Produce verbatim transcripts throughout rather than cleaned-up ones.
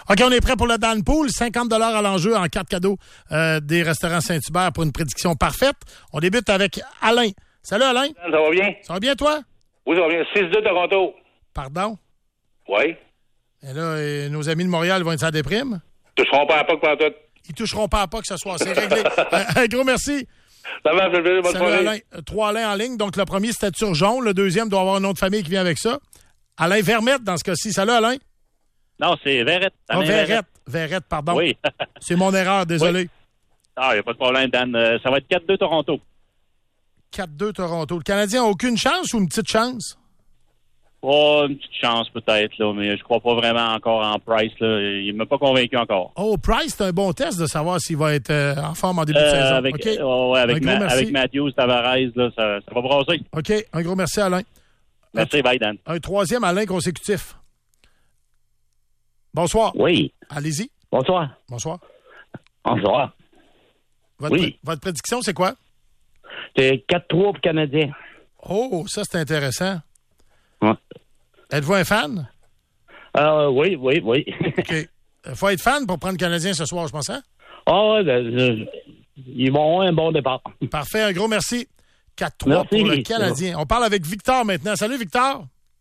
OK, on est prêt pour le Dan Pool. cinquante dollars à l'enjeu en carte cadeau euh, des restaurants Saint-Hubert pour une prédiction parfaite. On débute avec Alain. Salut, Alain. Ça va bien? Ça va bien, toi? Oui, ça va bien. six deux Toronto. Pardon? Oui. Et là, euh, nos amis de Montréal vont être sans déprime. Ils toucheront pas à pas pendant tout. Ils toucheront pas à pas que ce soit. C'est réglé. un, un gros merci. Ça va, ça fait plaisir. Bonne Salut, soirée. Alain. Euh, Trois Alain en ligne. Donc, le premier, c'était Turgeon. Le deuxième doit avoir un nom de famille qui vient avec ça. Alain Vermette, dans ce cas-ci. Salut, Alain. Non, c'est Verrette. Ah, Verrette. Verrette, pardon. Oui. C'est mon erreur, désolé. Oui. Ah, il n'y a pas de problème, Dan. Euh, ça va être quatre deux Toronto. quatre deux Toronto. Le Canadien a aucune chance ou une petite chance? Oh, une petite chance peut-être, là, mais je crois pas vraiment encore en Price. Là. Il ne m'a pas convaincu encore. Oh, Price, c'est un bon test de savoir s'il va être euh, en forme en début de Euh, saison. avec, OK. oh, ouais, avec, Un gros Ma- merci. avec Matthews, Tavares, là, ça, ça va brasser. OK. Un gros merci, Alain. Merci, bye, Dan. Un troisième Alain consécutif. Bonsoir. Oui. Allez-y. Bonsoir. Bonsoir. Bonsoir. Votre, Oui. votre prédiction, c'est quoi? C'est quatre trois pour le Canadien. Oh, ça, c'est intéressant. Ouais. Êtes-vous un fan? Euh, oui, oui, oui. OK. Il faut être fan pour prendre le Canadien ce soir, je pense, hein? Ah, ouais, ben, euh, ils vont avoir un bon départ. Parfait. Un gros merci. quatre trois Merci. pour le Canadien. On parle avec Victor maintenant. Salut, Victor.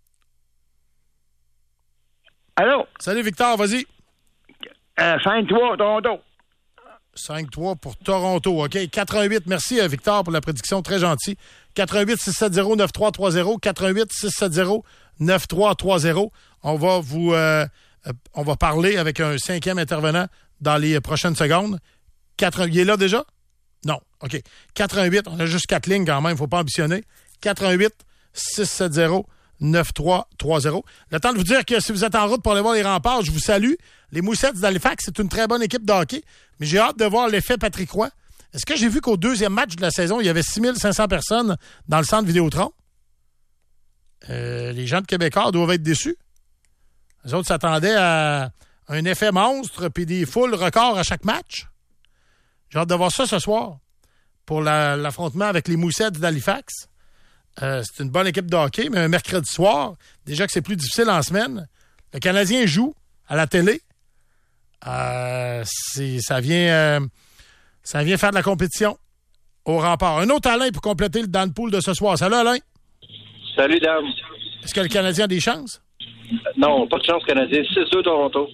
Allô? Salut, Victor. Vas-y. Euh, cinq trois, Toronto. cinq trois pour Toronto. OK. quatre un huit. Merci, euh, Victor, pour la prédiction. Très gentil. quatre un huit six sept zéro neuf trois trois zéro. quatre un huit six sept zéro neuf trois trois zéro. On va vous... euh, euh, on va parler avec un cinquième intervenant dans les prochaines secondes. quatre Il est là déjà? Non. OK. quatre un huit. On a juste quatre lignes quand même. Il ne faut pas ambitionner. quatre un huit six sept zéro neuf trois trois zéro. Le temps de vous dire que si vous êtes en route pour aller voir les Remparts, je vous salue. Les Moussettes d'Halifax, c'est une très bonne équipe de hockey, mais j'ai hâte de voir l'effet Patrick Roy. Est-ce que j'ai vu qu'au deuxième match de la saison, il y avait six mille cinq cents personnes dans le centre Vidéotron? Euh, les gens de Québécois doivent être déçus. Les autres s'attendaient à un effet monstre puis des foules records à chaque match. J'ai hâte de voir ça ce soir pour la, l'affrontement avec les Moussettes d'Halifax. Euh, c'est une bonne équipe de hockey, mais un mercredi soir, déjà que c'est plus difficile en semaine, le Canadien joue à la télé. Euh, c'est, ça vient euh, ça vient faire de la compétition au Rempart. Un autre Alain pour compléter le Dan Pool de ce soir. Salut, Alain. Salut, Dan. Est-ce que le Canadien a des chances? Non, pas de chance canadien. six deux Toronto.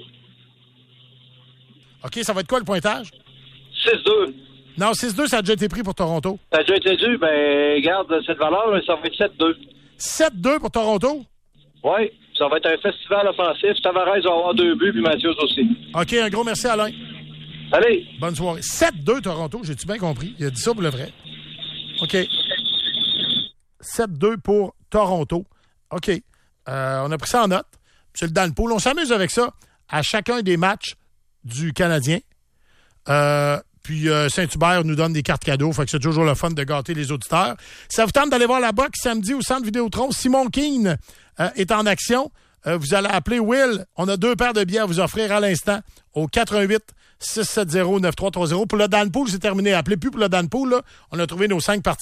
OK, ça va être quoi le pointage? six deux. Non, six deux, ça a déjà été pris pour Toronto. Ça a déjà été dû. Ben, garde cette valeur, mais ça va être sept deux. sept deux pour Toronto? Oui, ça va être un festival offensif. Tavares va avoir deux buts, puis Matthews aussi. OK, un gros merci, Alain. Allez. Bonne soirée. sept deux Toronto, j'ai-tu bien compris? Il a dit ça pour le vrai. OK. sept deux pour Toronto. OK. Euh, on a pris ça en note. C'est le Dan Pool. On s'amuse avec ça à chacun des matchs du Canadien. Euh, puis euh, Saint-Hubert nous donne des cartes cadeaux. Fait que c'est toujours le fun de gâter les auditeurs. Ça vous tente d'aller voir la boxe samedi au Centre Vidéotron. Simon Keane euh, est en action. Euh, vous allez appeler Will. On a deux paires de billets à vous offrir à l'instant au quatre un huit six sept zéro neuf trois trois zéro. Pour le Dan Pool, c'est terminé. Appelez plus pour le Dan Pool. Là. On a trouvé nos cinq parties.